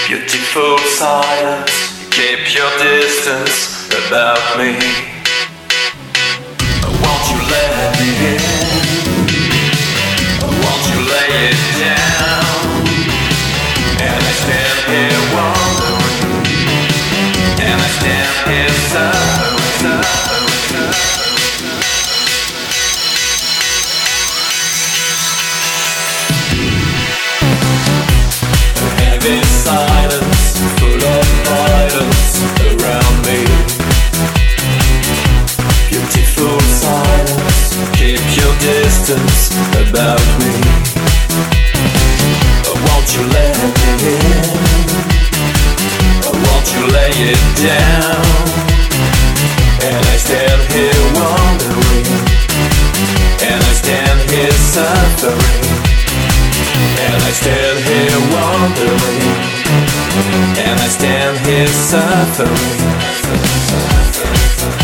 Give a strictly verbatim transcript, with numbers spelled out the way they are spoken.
Beautiful silence, keep your distance about me. Won't you let me in? Won't you lay it down? And I stand here wondering, and I stand here suffering, suffering, suffering. Heavy silence, full of violence around me. Beautiful silence, keep your distance about me. Won't you let me in? Won't you lay it down? And I stand here wondering, and I stand here suffering. And I stand here wondering, and I stand here suffering.